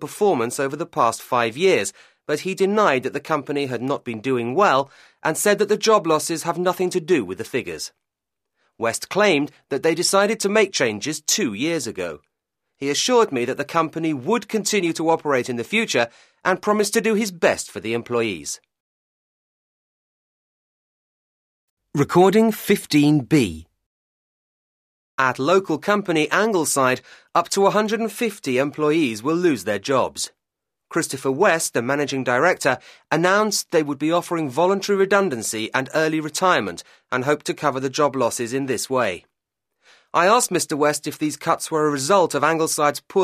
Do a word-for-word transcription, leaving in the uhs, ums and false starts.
performance over the past five years, but he denied that the company had not been doing well and said that the job losses have nothing to do with the figures. West claimed that they decided to make changes two years ago. He assured me that the company would continue to operate in the future and promised to do his best for the employees. Recording fifteen B. At local company Angleside, up to one hundred fifty employees will lose their jobs. Christopher West, the managing director, announced they would be offering voluntary redundancy and early retirement and hoped to cover the job losses in this way. I asked Mister West if these cuts were a result of Angleside's poor